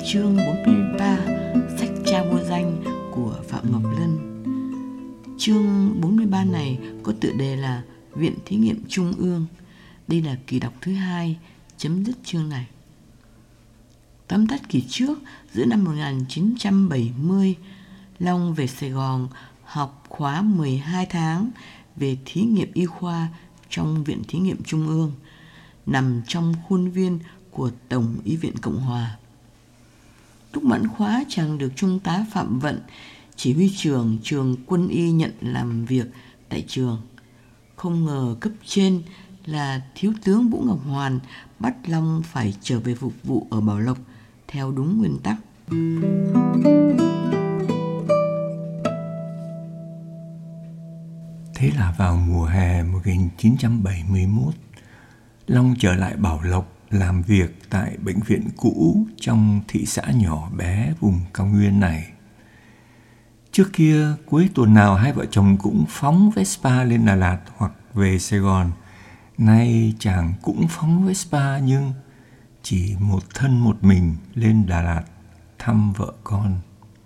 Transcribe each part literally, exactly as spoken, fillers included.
chương bốn mươi ba, sách Cha vô danh của Phạm Ngọc Lân. Chương bốn mươi ba này có tựa đề là Viện Thí nghiệm Trung ương. Đây là kỳ đọc thứ hai, chấm dứt chương này. Tóm tắt kỳ trước, giữa năm một nghìn chín trăm bảy mươi, Long về Sài Gòn học khóa mười hai tháng về thí nghiệm y khoa trong Viện Thí nghiệm Trung ương, nằm trong khuôn viên của Tổng Y viện Cộng hòa. Lúc mãn khóa, chàng được Trung tá Phạm Vận, chỉ huy trưởng trường quân y, nhận làm việc tại trường. Không ngờ cấp trên là Thiếu tướng Vũ Ngọc Hoàn bắt Long phải trở về phục vụ ở Bảo Lộc theo đúng nguyên tắc. Thế là vào mùa hè một nghìn chín trăm bảy mươi mốt, Long trở lại Bảo Lộc làm việc tại bệnh viện cũ trong thị xã nhỏ bé vùng cao nguyên này. Trước kia, cuối tuần nào hai vợ chồng cũng phóng Vespa lên Đà Lạt hoặc về Sài Gòn. Nay chàng cũng phóng Vespa nhưng chỉ một thân một mình lên Đà Lạt thăm vợ con.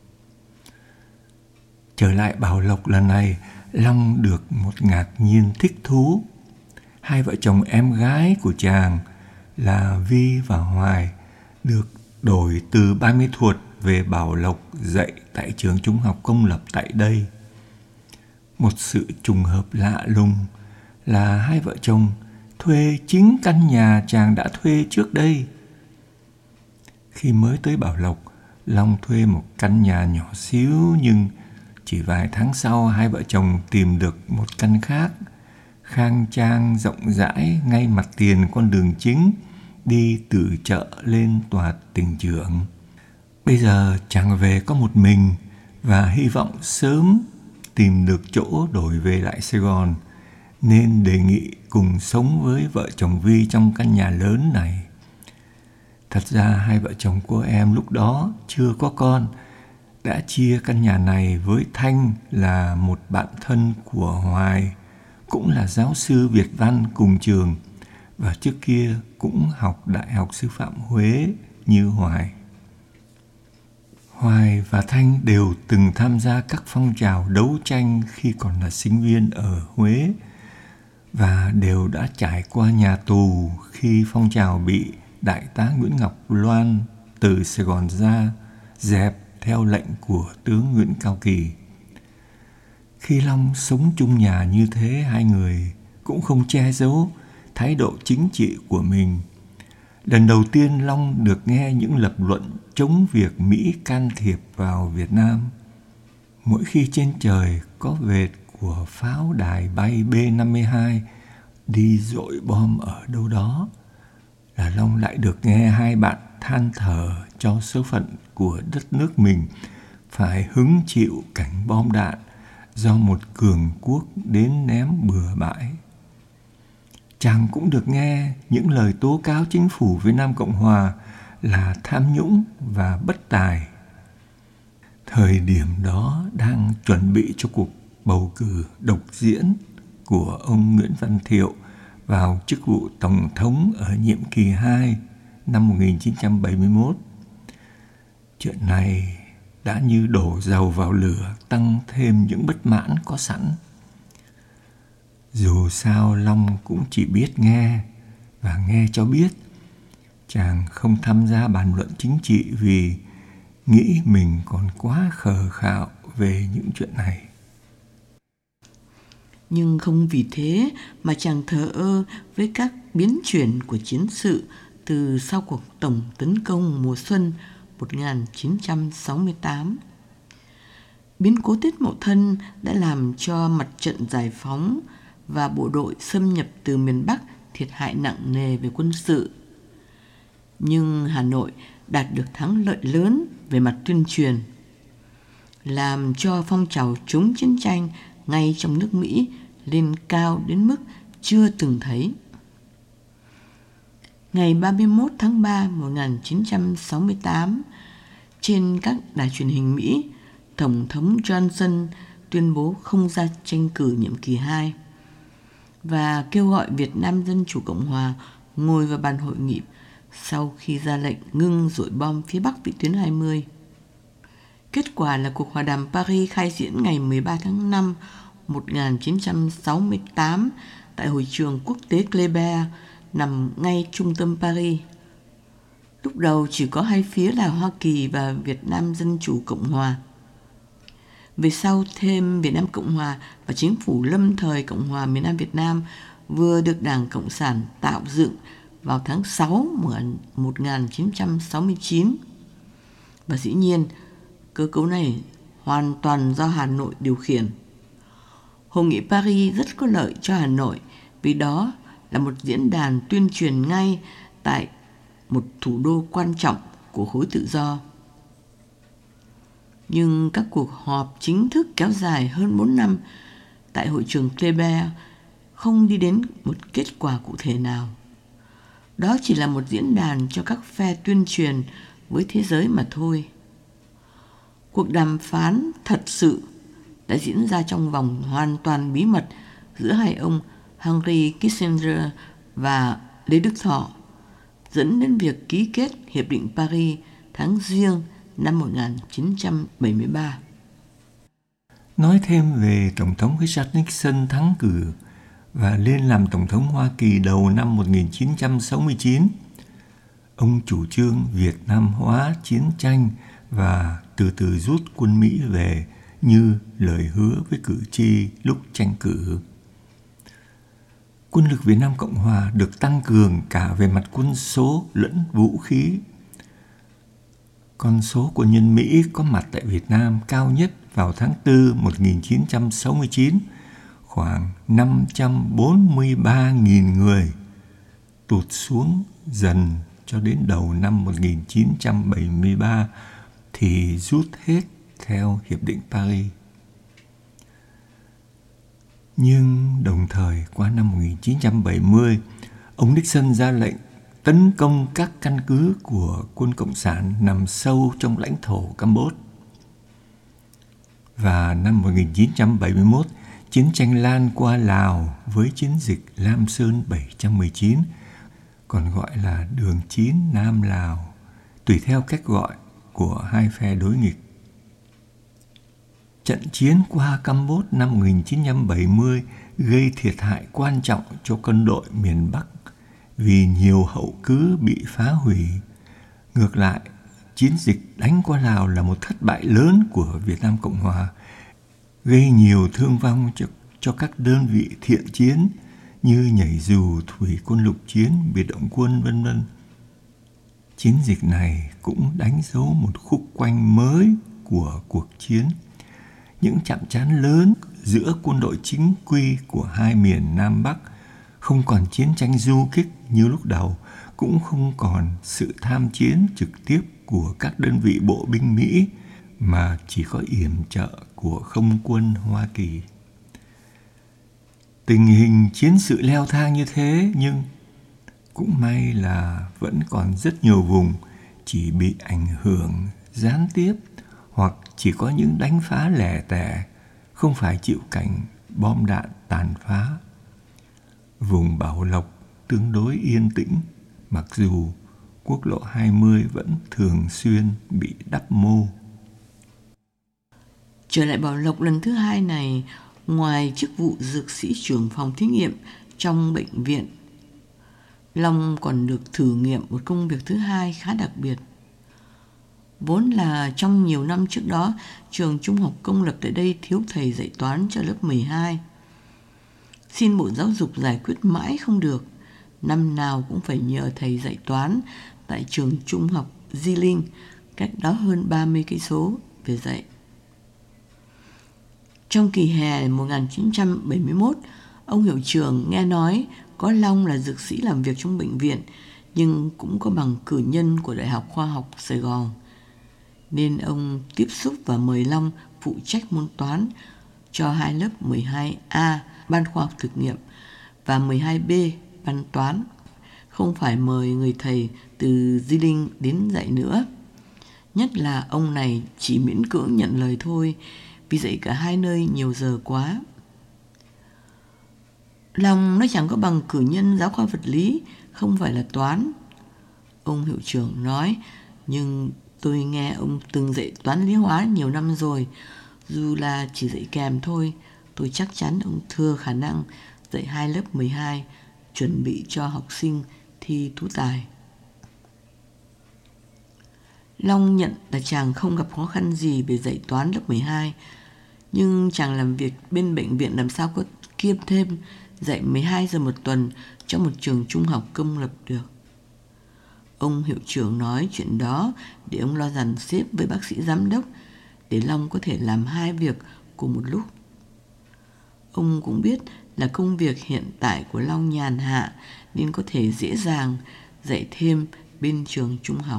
Trở lại Bảo Lộc lần này, Long được một ngạc nhiên thích thú. Hai vợ chồng em gái của chàng là Vi và Hoài được đổi từ Ban Mê Thuột về Bảo Lộc dạy tại trường trung học công lập tại đây. Một sự trùng hợp lạ lùng là hai vợ chồng thuê chính căn nhà chàng đã thuê trước đây. Khi mới tới Bảo Lộc, Long thuê một căn nhà nhỏ xíu, nhưng chỉ vài tháng sau hai vợ chồng tìm được một căn khác, khang trang rộng rãi ngay mặt tiền con đường chính đi từ chợ lên tòa tỉnh trưởng. Bây giờ chàng về có một mình và hy vọng sớm tìm được chỗ đổi về lại Sài Gòn, nên đề nghị cùng sống với vợ chồng Vi trong căn nhà lớn này. Thật ra hai vợ chồng cô em lúc đó chưa có con, đã chia căn nhà này với Thanh, là một bạn thân của Hoài, cũng là giáo sư Việt văn cùng trường và trước kia cũng học Đại học Sư phạm Huế như Hoài. Hoài và Thanh đều từng tham gia các phong trào đấu tranh khi còn là sinh viên ở Huế và đều đã trải qua nhà tù khi phong trào bị Đại tá Nguyễn Ngọc Loan từ Sài Gòn ra dẹp theo lệnh của tướng Nguyễn Cao Kỳ. Khi Long sống chung nhà như thế, hai người cũng không che giấu thái độ chính trị của mình. Lần đầu tiên Long được nghe những lập luận chống việc Mỹ can thiệp vào Việt Nam. Mỗi khi trên trời có vệt của pháo đài bay B năm mươi hai đi dội bom ở đâu đó, là Long lại được nghe hai bạn than thở cho số phận của đất nước mình phải hứng chịu cảnh bom đạn do một cường quốc đến ném bừa bãi. Chàng cũng được nghe những lời tố cáo chính phủ Việt Nam Cộng Hòa là tham nhũng và bất tài. Thời điểm đó đang chuẩn bị cho cuộc bầu cử độc diễn của ông Nguyễn Văn Thiệu vào chức vụ Tổng thống ở nhiệm kỳ hai năm một nghìn chín trăm bảy mươi mốt. Chuyện này đã như đổ dầu vào lửa, tăng thêm những bất mãn có sẵn. Dù sao Long cũng chỉ biết nghe và nghe cho biết. Chàng không tham gia bàn luận chính trị vì nghĩ mình còn quá khờ khạo về những chuyện này. Nhưng không vì thế mà chàng thờ ơ với các biến chuyển của chiến sự từ sau cuộc tổng tấn công mùa xuân một nghìn chín trăm sáu mươi tám. Biến cố Tết Mậu Thân đã làm cho mặt trận giải phóng và bộ đội xâm nhập từ miền Bắc thiệt hại nặng nề về quân sự. Nhưng Hà Nội đạt được thắng lợi lớn về mặt tuyên truyền, làm cho phong trào chống chiến tranh ngay trong nước Mỹ lên cao đến mức chưa từng thấy. Ngày ba mươi mốt tháng ba năm một nghìn chín trăm sáu mươi tám, trên các đài truyền hình Mỹ, Tổng thống Johnson tuyên bố không ra tranh cử nhiệm kỳ hai và kêu gọi Việt Nam Dân Chủ Cộng Hòa ngồi vào bàn hội nghị sau khi ra lệnh ngưng dội bom phía bắc vĩ tuyến hai mươi. Kết quả là cuộc hòa đàm Paris khai diễn ngày mười ba tháng năm một nghìn chín trăm sáu mươi tám tại hội trường quốc tế Kléber nằm ngay trung tâm Paris. Lúc đầu chỉ có hai phía là Hoa Kỳ và Việt Nam Dân Chủ Cộng Hòa. Về sau thêm Việt Nam Cộng Hòa và chính phủ lâm thời Cộng hòa miền Nam Việt Nam vừa được Đảng Cộng sản tạo dựng vào tháng sáu một nghìn chín trăm sáu mươi chín. Và dĩ nhiên, cơ cấu này hoàn toàn do Hà Nội điều khiển. Hội nghị Paris rất có lợi cho Hà Nội vì đó là một diễn đàn tuyên truyền ngay tại một thủ đô quan trọng của khối tự do. Nhưng các cuộc họp chính thức kéo dài hơn bốn năm tại hội trường Kléber không đi đến một kết quả cụ thể nào. Đó chỉ là một diễn đàn cho các phe tuyên truyền với thế giới mà thôi. Cuộc đàm phán thật sự đã diễn ra trong vòng hoàn toàn bí mật giữa hai ông Henry Kissinger và Lê Đức Thọ, dẫn đến việc ký kết Hiệp định Paris tháng Giêng năm một nghìn chín trăm bảy mươi ba. Nói thêm về Tổng thống Richard Nixon thắng cử và lên làm Tổng thống Hoa Kỳ đầu năm một nghìn chín trăm sáu mươi chín. Ông chủ trương Việt Nam hóa chiến tranh và từ từ rút quân Mỹ về như lời hứa với cử tri lúc tranh cử. Quân lực Việt Nam Cộng Hòa được tăng cường cả về mặt quân số lẫn vũ khí. Con số quân nhân Mỹ có mặt tại Việt Nam cao nhất vào tháng tư một nghìn chín trăm sáu mươi chín, khoảng năm trăm bốn mươi ba nghìn người, tụt xuống dần cho đến đầu năm một nghìn chín trăm bảy mươi ba thì rút hết theo Hiệp định Paris. Nhưng đồng thời qua năm một nghìn chín trăm bảy mươi, ông Nixon ra lệnh tấn công các căn cứ của quân Cộng sản nằm sâu trong lãnh thổ Campuchia. Và năm một nghìn chín trăm bảy mươi mốt, chiến tranh lan qua Lào với chiến dịch Lam Sơn bảy trăm mười chín, còn gọi là Đường chín Nam Lào, tùy theo cách gọi của hai phe đối nghịch. Trận chiến qua Campuchia năm một nghìn chín trăm bảy mươi gây thiệt hại quan trọng cho quân đội miền Bắc vì nhiều hậu cứ bị phá hủy. Ngược lại, chiến dịch đánh qua Lào là một thất bại lớn của Việt Nam Cộng Hòa, gây nhiều thương vong cho, cho các đơn vị thiện chiến như nhảy dù, thủy quân lục chiến, biệt động quân, vân vân. Chiến dịch này cũng đánh dấu một khúc quanh mới của cuộc chiến. Những chạm trán lớn giữa quân đội chính quy của hai miền Nam Bắc, không còn chiến tranh du kích như lúc đầu, cũng không còn sự tham chiến trực tiếp của các đơn vị bộ binh Mỹ, mà chỉ có yểm trợ của không quân Hoa Kỳ. Tình hình chiến sự leo thang như thế, nhưng cũng may là vẫn còn rất nhiều vùng chỉ bị ảnh hưởng gián tiếp hoặc chỉ có những đánh phá lẻ tẻ, không phải chịu cảnh bom đạn tàn phá. Vùng Bảo Lộc tương đối yên tĩnh, mặc dù quốc lộ hai mươi vẫn thường xuyên bị đắp mô. Trở lại Bảo Lộc lần thứ hai này, ngoài chức vụ dược sĩ trưởng phòng thí nghiệm trong bệnh viện, Long còn được thử nghiệm một công việc thứ hai khá đặc biệt. Vốn là trong nhiều năm trước đó, trường trung học công lập tại đây thiếu thầy dạy toán cho lớp mười hai. Xin Bộ Giáo dục giải quyết mãi không được, năm nào cũng phải nhờ thầy dạy toán tại trường trung học Di Linh, cách đó hơn ba mươi cây số về dạy. Trong kỳ hè một nghìn chín trăm bảy mươi mốt, ông hiệu trưởng nghe nói có Long là dược sĩ làm việc trong bệnh viện, nhưng cũng có bằng cử nhân của Đại học Khoa học Sài Gòn. Nên ông tiếp xúc và mời Long phụ trách môn toán cho hai lớp mười hai A, ban khoa học thực nghiệm, và mười hai B, ban toán. Không phải mời người thầy từ Di Linh đến dạy nữa. Nhất là ông này chỉ miễn cưỡng nhận lời thôi, vì dạy cả hai nơi nhiều giờ quá. Long nó chẳng có bằng cử nhân giáo khoa vật lý, không phải là toán. Ông hiệu trưởng nói, nhưng tôi nghe ông từng dạy toán lý hóa nhiều năm rồi. Dù là chỉ dạy kèm thôi, tôi chắc chắn ông thừa khả năng dạy hai lớp mười hai, chuẩn bị cho học sinh thi tú tài. Long nhận là chàng không gặp khó khăn gì về dạy toán lớp mười hai, nhưng chàng làm việc bên bệnh viện làm sao có kiêm thêm dạy mười hai giờ một tuần cho một trường trung học công lập được. Ông hiệu trưởng nói chuyện đó để ông lo dàn xếp với bác sĩ giám đốc để Long có thể làm hai việc cùng một lúc. Ông cũng biết là công việc hiện tại của Long nhàn hạ nên có thể dễ dàng dạy thêm bên trường trung học.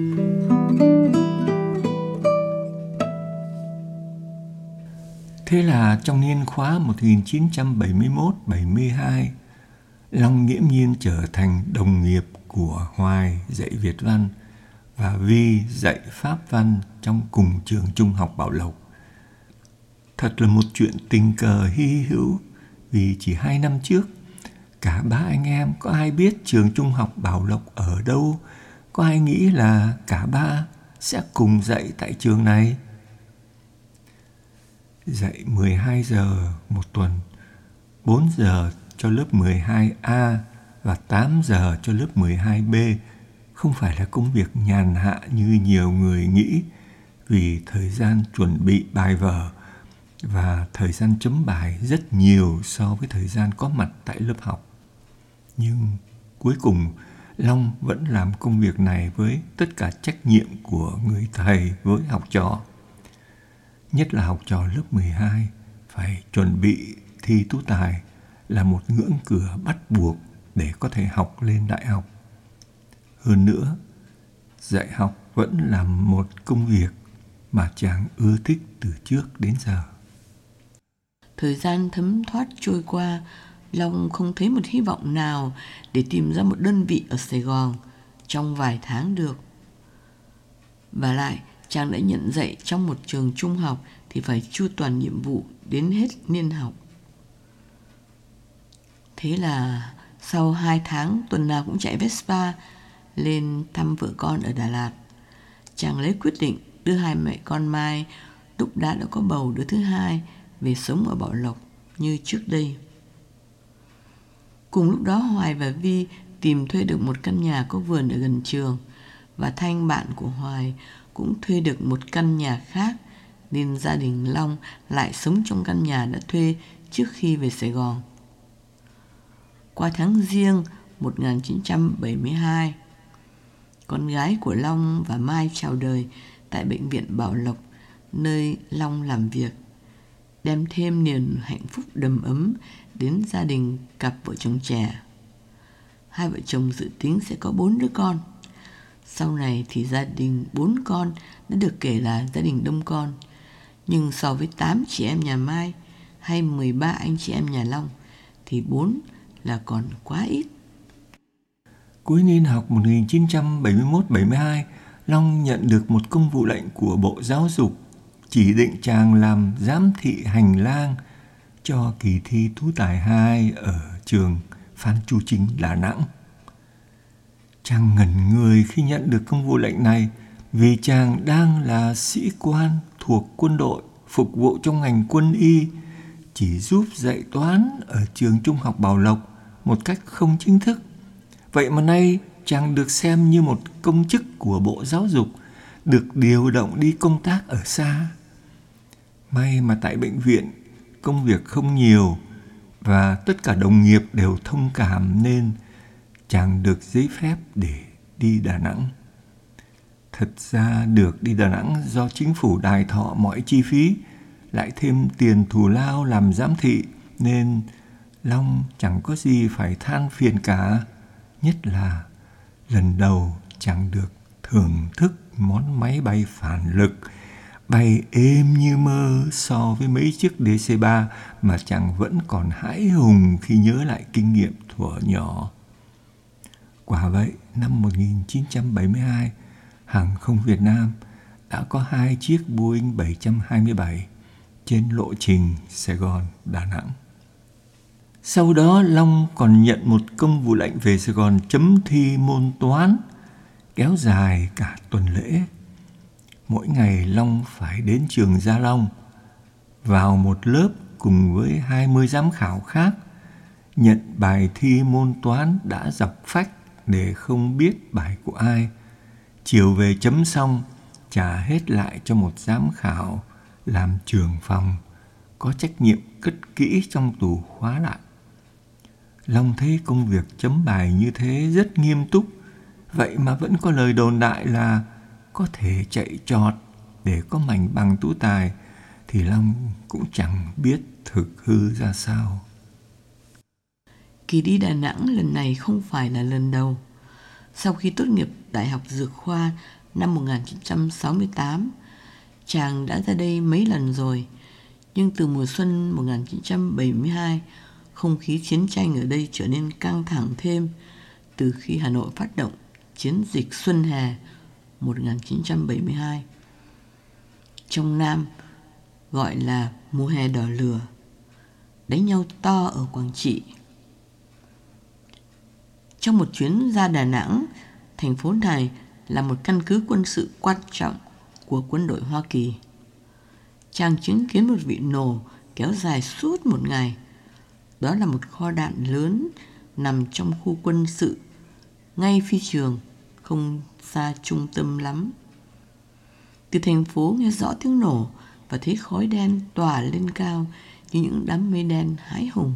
Thế là trong niên khóa một nghìn chín trăm bảy mươi mốt bảy mươi hai, Long nghiễm nhiên trở thành đồng nghiệp của Hoài dạy Việt văn và Vi dạy Pháp văn trong cùng trường trung học Bảo Lộc. Thật là một chuyện tình cờ hy hữu, vì chỉ hai năm trước, cả ba anh em có ai biết trường trung học Bảo Lộc ở đâu, có ai nghĩ là cả ba sẽ cùng dạy tại trường này. Dạy mười hai giờ một tuần, bốn giờ cho lớp mười hai A và tám giờ cho lớp mười hai B không phải là công việc nhàn hạ như nhiều người nghĩ, vì thời gian chuẩn bị bài vở và thời gian chấm bài rất nhiều so với thời gian có mặt tại lớp học. Nhưng cuối cùng, Long vẫn làm công việc này với tất cả trách nhiệm của người thầy với học trò. Nhất là học trò lớp mười hai phải chuẩn bị thi tú tài là một ngưỡng cửa bắt buộc để có thể học lên đại học. Hơn nữa, dạy học vẫn là một công việc mà chàng ưa thích từ trước đến giờ. Thời gian thấm thoát trôi qua, Long không thấy một hy vọng nào để tìm ra một đơn vị ở Sài Gòn trong vài tháng được. Và lại, chàng đã nhận dạy trong một trường trung học thì phải chu toàn nhiệm vụ đến hết niên học. Thế là sau hai tháng tuần nào cũng chạy Vespa lên thăm vợ con ở Đà Lạt, chàng lấy quyết định đưa hai mẹ con Mai lúc đã đã có bầu đứa thứ hai về sống ở Bảo Lộc như trước đây. Cùng lúc đó Hoài và Vi tìm thuê được một căn nhà có vườn ở gần trường, và Thanh, bạn của Hoài, cũng thuê được một căn nhà khác, nên gia đình Long lại sống trong căn nhà đã thuê trước khi về Sài Gòn. Qua tháng Giêng một nghìn chín trăm bảy mươi hai, con gái của Long và Mai chào đời tại bệnh viện Bảo Lộc, nơi Long làm việc, đem thêm niềm hạnh phúc đầm ấm đến gia đình cặp vợ chồng trẻ. Hai vợ chồng dự tính sẽ có bốn đứa con. Sau này thì gia đình bốn con đã được kể là gia đình đông con. Nhưng so với tám chị em nhà Mai hay mười ba anh chị em nhà Long thì bốn là còn quá ít. Cuối niên học một nghìn chín trăm bảy mươi mốt bảy mươi hai, Long nhận được một công vụ lệnh của Bộ Giáo dục chỉ định chàng làm giám thị hành lang cho kỳ thi tú tài hai ở trường Phan Chu Trinh, Đà Nẵng. Chàng ngẩn người khi nhận được công vụ lệnh này, vì chàng đang là sĩ quan thuộc quân đội phục vụ trong ngành quân y, chỉ giúp dạy toán ở trường trung học Bảo Lộc một cách không chính thức. Vậy mà nay chàng được xem như một công chức của Bộ Giáo dục, được điều động đi công tác ở xa. May mà tại bệnh viện công việc không nhiều và tất cả đồng nghiệp đều thông cảm, nên chàng được giấy phép để đi Đà Nẵng. Thật ra được đi Đà Nẵng do chính phủ đài thọ mọi chi phí, lại thêm tiền thù lao làm giám thị, nên Long chẳng có gì phải than phiền cả. Nhất là lần đầu chàng được thưởng thức món máy bay phản lực, bay êm như mơ so với mấy chiếc đê xê ba mà chàng vẫn còn hãi hùng khi nhớ lại kinh nghiệm thuở nhỏ. Quả vậy, năm một nghìn chín trăm bảy mươi hai, Hàng không Việt Nam đã có hai chiếc Boeing bảy hai bảy trên lộ trình Sài Gòn - Đà Nẵng. Sau đó, Long còn nhận một công vụ lệnh về Sài Gòn chấm thi môn toán, kéo dài cả tuần lễ. Mỗi ngày Long phải đến trường Gia Long, vào một lớp cùng với hai mươi giám khảo khác, nhận bài thi môn toán đã dọc phách để không biết bài của ai. Chiều về chấm xong, trả hết lại cho một giám khảo làm trưởng phòng, có trách nhiệm cất kỹ trong tủ khóa lại. Long thấy công việc chấm bài như thế rất nghiêm túc, vậy mà vẫn có lời đồn đại là có thể chạy trọt để có mảnh bằng tú tài, thì Long cũng chẳng biết thực hư ra sao. Kỳ đi Đà Nẵng lần này không phải là lần đầu. Sau khi tốt nghiệp Đại học Dược khoa năm một nghìn chín trăm sáu mươi tám, chàng đã ra đây mấy lần rồi. Nhưng từ mùa xuân một nghìn chín trăm bảy mươi hai, không khí chiến tranh ở đây trở nên căng thẳng thêm từ khi Hà Nội phát động chiến dịch Xuân Hè một nghìn chín trăm bảy mươi hai. Trong Nam gọi là mùa hè đỏ lửa, đánh nhau to ở Quảng Trị. Trong một chuyến ra Đà Nẵng, thành phố này là một căn cứ quân sự quan trọng của quân đội Hoa Kỳ. Chàng chứng kiến một vụ nổ kéo dài suốt một ngày. Đó là một kho đạn lớn nằm trong khu quân sự, ngay phi trường, không xa trung tâm lắm. Từ thành phố nghe rõ tiếng nổ và thấy khói đen tỏa lên cao như những đám mây đen hãi hùng.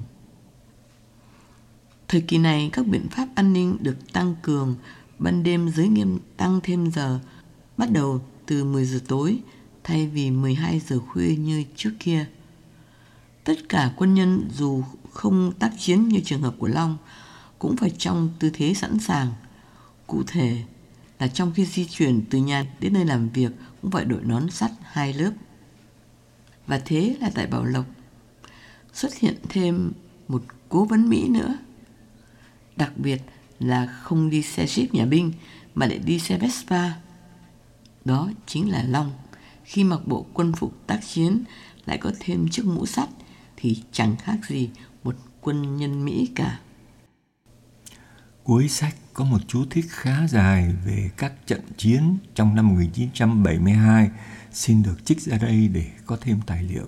Thời kỳ này, các biện pháp an ninh được tăng cường, ban đêm giới nghiêm tăng thêm giờ, bắt đầu từ mười giờ tối thay vì mười hai giờ khuya như trước kia. Tất cả quân nhân dù không tác chiến như trường hợp của Long cũng phải trong tư thế sẵn sàng. Cụ thể là trong khi di chuyển từ nhà đến nơi làm việc cũng phải đội nón sắt hai lớp. Và thế là tại Bảo Lộc xuất hiện thêm một cố vấn Mỹ nữa. Đặc biệt là không đi xe Jeep nhà binh mà lại đi xe Vespa. Đó chính là Long. Khi mặc bộ quân phục tác chiến lại có thêm chiếc mũ sắt thì chẳng khác gì một quân nhân Mỹ cả. Cuối sách có một chú thích khá dài về các trận chiến trong năm một nghìn chín trăm bảy mươi hai, xin được trích ra đây để có thêm tài liệu.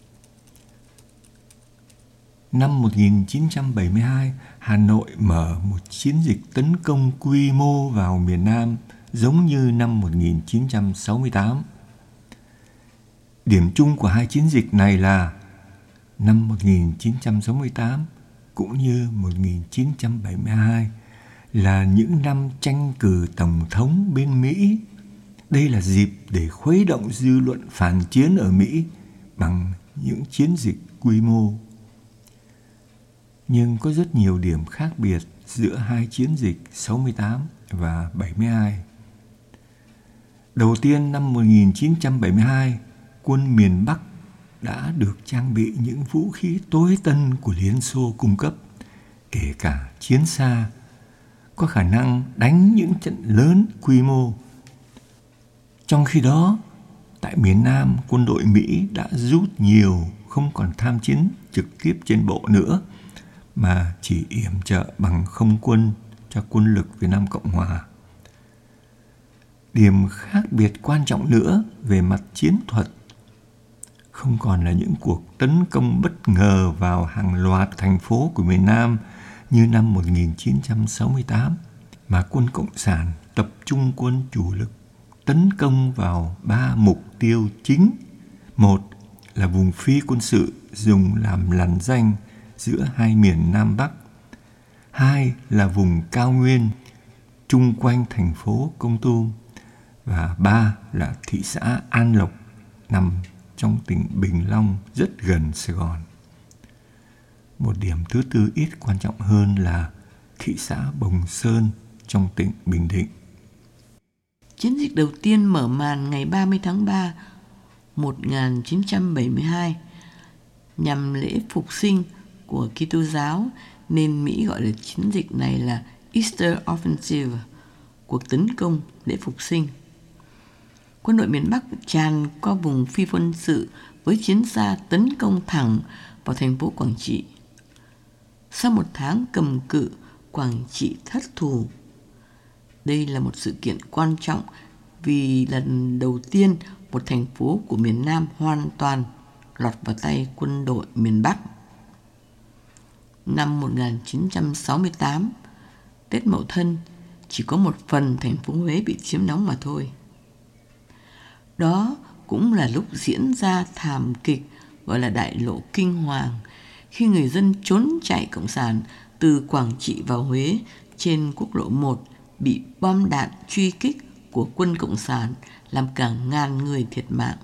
Năm một nghìn chín trăm bảy mươi hai, Hà Nội mở một chiến dịch tấn công quy mô vào miền Nam giống như năm một nghìn chín trăm sáu mươi tám. Điểm chung của hai chiến dịch này là năm một nghìn chín trăm sáu mươi tám cũng như một nghìn chín trăm bảy mươi hai là những năm tranh cử tổng thống bên Mỹ. Đây là dịp để khuấy động dư luận phản chiến ở Mỹ bằng những chiến dịch quy mô. Nhưng có rất nhiều điểm khác biệt giữa hai chiến dịch sáu mươi tám và bảy mươi hai. Đầu tiên, năm một nghìn chín trăm bảy mươi hai, quân miền Bắc đã được trang bị những vũ khí tối tân của Liên Xô cung cấp, kể cả chiến xa, có khả năng đánh những trận lớn quy mô. Trong khi đó, tại miền Nam, quân đội Mỹ đã rút nhiều, không còn tham chiến trực tiếp trên bộ nữa, mà chỉ yểm trợ bằng không quân cho quân lực Việt Nam Cộng Hòa. Điểm khác biệt quan trọng nữa về mặt chiến thuật không còn là những cuộc tấn công bất ngờ vào hàng loạt thành phố của miền Nam như năm một nghìn chín trăm sáu mươi tám, mà quân Cộng sản tập trung quân chủ lực tấn công vào ba mục tiêu chính. Một là vùng phi quân sự dùng làm lằn ranh giữa hai miền Nam Bắc. Hai là vùng cao nguyên chung quanh thành phố Kon Tum. Và ba là thị xã An Lộc nằm trong tỉnh Bình Long rất gần Sài Gòn. Một điểm thứ tư ít quan trọng hơn là thị xã Bồng Sơn trong tỉnh Bình Định. Chiến dịch đầu tiên mở màn ngày ba mươi tháng ba một nghìn chín trăm bảy mươi hai nhằm lễ phục sinh của Kitô giáo, nên Mỹ gọi là chiến dịch này là Easter Offensive, cuộc tấn công lễ phục sinh. Quân đội miền Bắc tràn qua vùng phi quân sự với chiến xa tấn công thẳng vào thành phố Quảng Trị. Sau một tháng cầm cự, Quảng Trị thất thủ. Đây là một sự kiện quan trọng vì lần đầu tiên một thành phố của miền Nam hoàn toàn lọt vào tay quân đội miền Bắc. Năm một nghìn chín trăm sáu mươi tám, Tết Mậu Thân, chỉ có một phần thành phố Huế bị chiếm đóng mà thôi. Đó cũng là lúc diễn ra thảm kịch gọi là Đại lộ Kinh Hoàng, khi người dân trốn chạy cộng sản từ Quảng Trị vào Huế trên quốc lộ một bị bom đạn truy kích của quân cộng sản làm cả ngàn người thiệt mạng.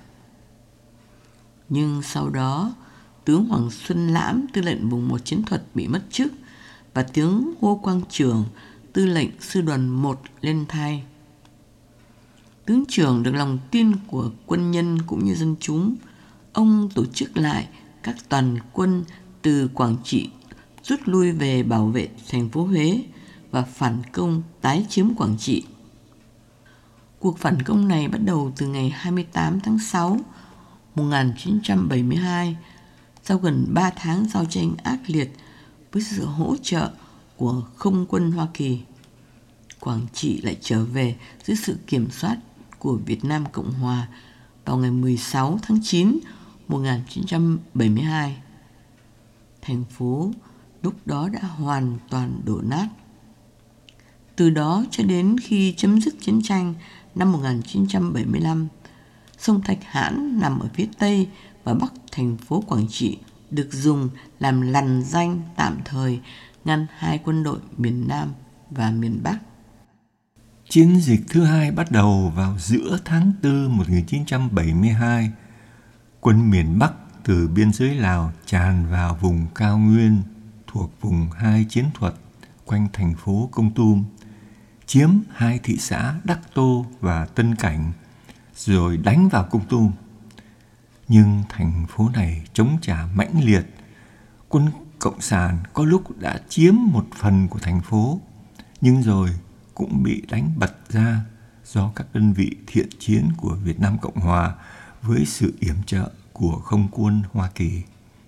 Nhưng sau đó, tướng Hoàng Xuân Lãm, tư lệnh vùng một chiến thuật bị mất chức, và tướng Ngô Quang Trường, tư lệnh sư đoàn một lên thay. Tướng Trường được lòng tin của quân nhân cũng như dân chúng. Ông tổ chức lại các toàn quân từ Quảng Trị rút lui về bảo vệ thành phố Huế và phản công tái chiếm Quảng Trị. Cuộc phản công này bắt đầu từ ngày hai mươi tám tháng sáu một nghìn chín trăm bảy mươi hai, sau gần ba tháng giao tranh ác liệt với sự hỗ trợ của không quân Hoa Kỳ. Quảng Trị lại trở về dưới sự kiểm soát của Việt Nam Cộng Hòa vào ngày mười sáu tháng chín một nghìn chín trăm bảy mươi hai. Thành phố lúc đó đã hoàn toàn đổ nát. Từ đó cho đến khi chấm dứt chiến tranh năm một nghìn chín trăm bảy mươi lăm, sông Thạch Hãn nằm ở phía tây và bắc thành phố Quảng Trị được dùng làm lằn ranh tạm thời ngăn hai quân đội miền Nam và miền Bắc. Chiến dịch thứ hai bắt đầu vào giữa tháng tư một nghìn chín trăm bảy mươi hai. Quân miền Bắc từ biên giới Lào tràn vào vùng cao nguyên thuộc vùng hai chiến thuật quanh thành phố Kon Tum, chiếm hai thị xã Đắc Tô và Tân Cảnh, rồi đánh vào Kon Tum. Nhưng thành phố này chống trả mãnh liệt. Quân Cộng sản có lúc đã chiếm một phần của thành phố, nhưng rồi cũng bị đánh bật ra do các đơn vị thiện chiến của Việt Nam Cộng Hòa với sự yểm trợ của không quân Hoa Kỳ.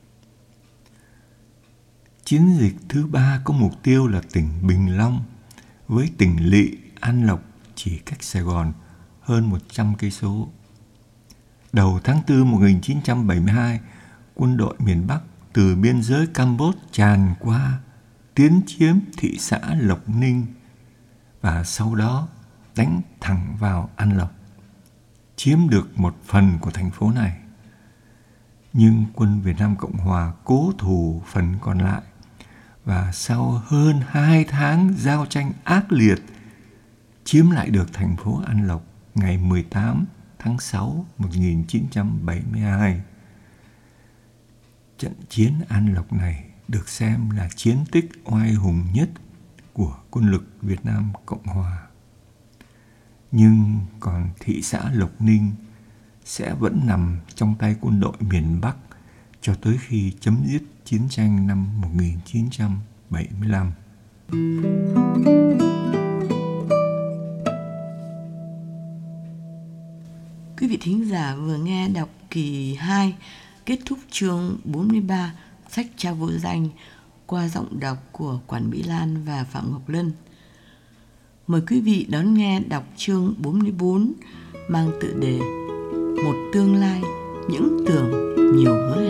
Chiến dịch thứ ba có mục tiêu là tỉnh Bình Long, với tỉnh lỵ An Lộc chỉ cách Sài Gòn hơn một trăm cây số. Đầu tháng tư một nghìn chín trăm bảy mươi hai, quân đội miền Bắc từ biên giới Campuchia tràn qua, tiến chiếm thị xã Lộc Ninh và sau đó đánh thẳng vào An Lộc, chiếm được một phần của thành phố này. Nhưng quân Việt Nam Cộng Hòa cố thủ phần còn lại, và sau hơn hai tháng giao tranh ác liệt, chiếm lại được thành phố An Lộc ngày mười tám tháng sáu một nghìn chín trăm bảy mươi hai. Trận chiến An Lộc này được xem là chiến tích oai hùng nhất của quân lực Việt Nam Cộng Hòa. Nhưng còn thị xã Lộc Ninh sẽ vẫn nằm trong tay quân đội miền Bắc cho tới khi chấm dứt chiến tranh năm một nghìn chín trăm bảy mươi lăm. Quý vị thính giả vừa nghe đọc kỳ hai, kết thúc chương bốn mươi ba sách Cha Vô Danh qua giọng đọc của Quản Mỹ Lan và Phạm Ngọc Lân. Mời quý vị đón nghe đọc chương bốn mươi bốn mang tựa đề Một tương lai, những tưởng nhiều hứa